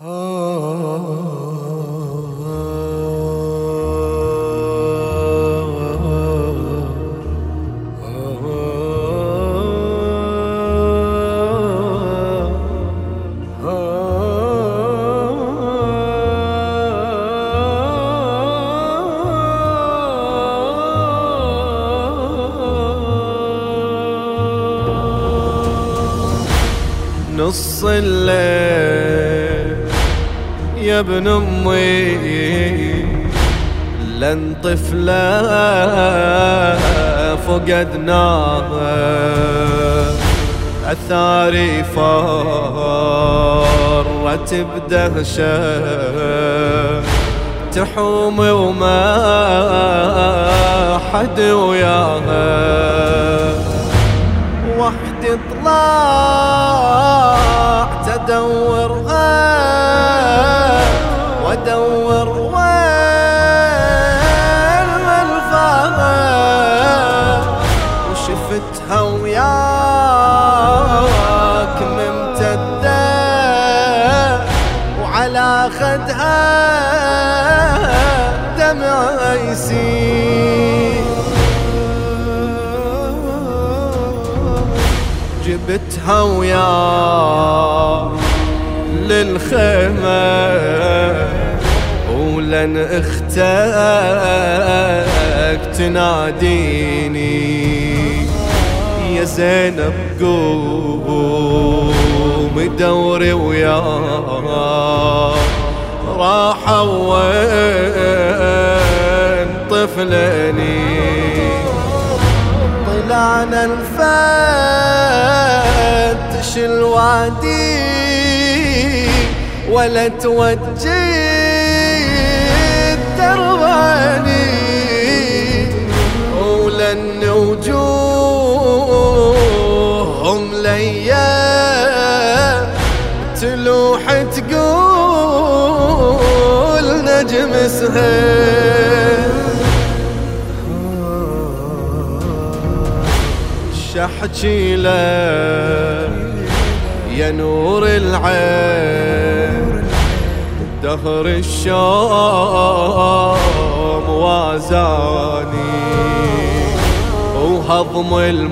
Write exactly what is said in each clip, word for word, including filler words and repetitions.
نص الليل يا ابن امي لن طفلة فقدناها، اثاري فرت بدهشة تحوم وما حد وياها، وحدي طلعت ادور وادور وين الفاها، وشفتها وياك ممتدة وعلى خدها دمع يسيل، جبتها وياك للخيمة ولن اختك تناديني يا زينب قومي دوري وياك راحة وين طفلني، طلعنا نفتش الوادي ولا توجه الدرباني، ولن وجوههم ليا تلوح تقول نجم سهيل، شحكي لك يا نور العين دهر الشام وازاني، وهضم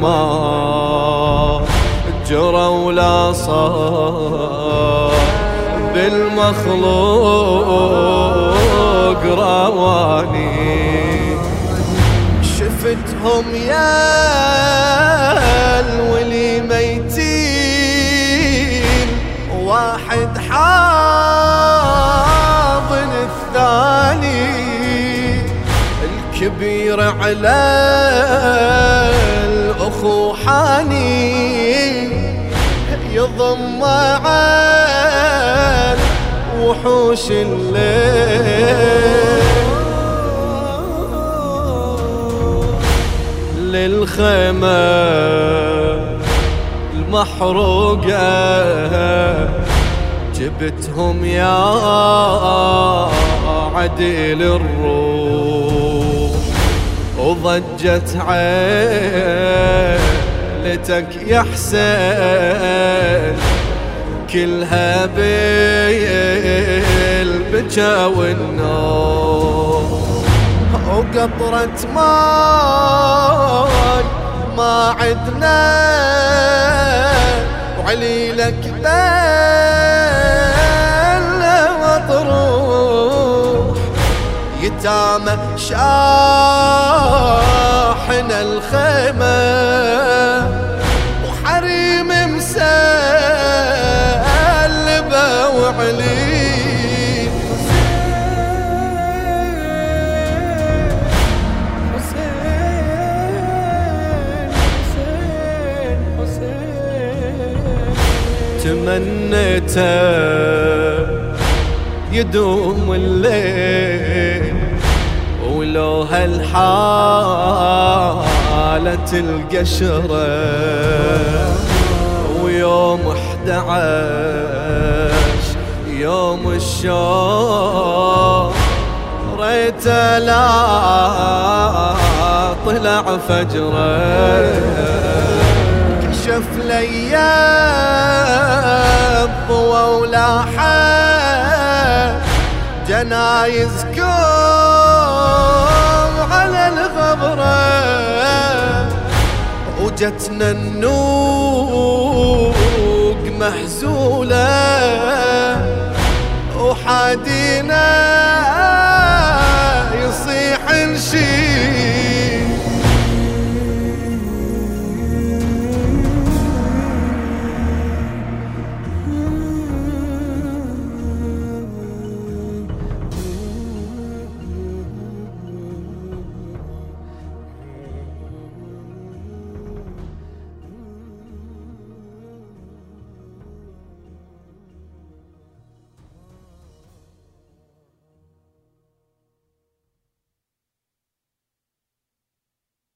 الماء جرى ولا صار بالمخلوق رواني، شفتهم يا الولي ميتين واحد حاضن الثاني، الكبير على الأخو حاني يضم عن وحوش الليل، للخيمة المحروقة جبتهم يا عديل الروح، وضجت عيلتك يا حسين كلها بالبكا والنوم، وقطرة ماي ما عدنا وعليلك بلا مطروح، يتامى شاحن الخيمة وحريم مسلبة وعلي تمنيته يدوم الليل، ولو هالحالة القشرة ويوم احد عشر يوم الشوق ريته لا طلع فجره، كشف لي الضوى ولاحت جنايزكم على الغبرة، وجتنا النوق محزولة وحادينا